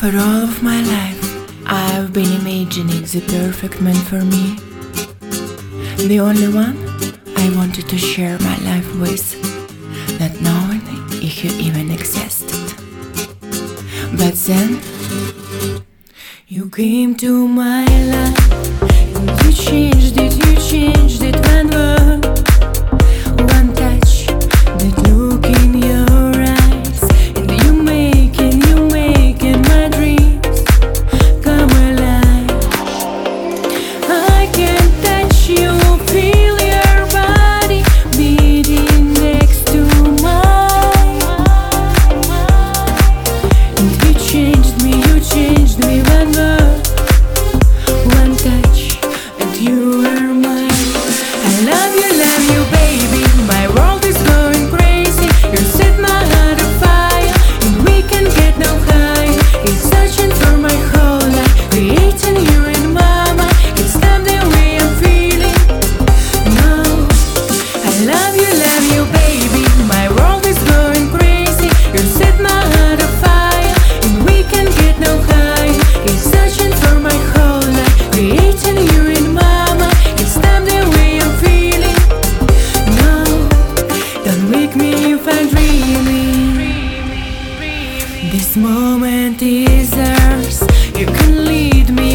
For all of my life, I've been imagining the perfect man for me. The only one I wanted to share my life with, not knowing if you even existed. But then, you came to my life, and you changed it one word, one touch, that look in your eyes, and you making my dreams come alive. I can touch you, feel your body beating next to mine, and you changed me one word, one touch, and you are mine. I love you, baby. My world is going crazy. You set my heart on fire, and we can get no higher. It's searching for my whole life, creating you and mama. It's time the way I'm feeling. No, I love you, baby. My world is going crazy. You set my heart on fire, and we can get no higher. It's searching for my whole life, creating you and mama. It's time the way I'm feeling. No, don't wake me if I'm dreaming. This moment is ours. You can lead me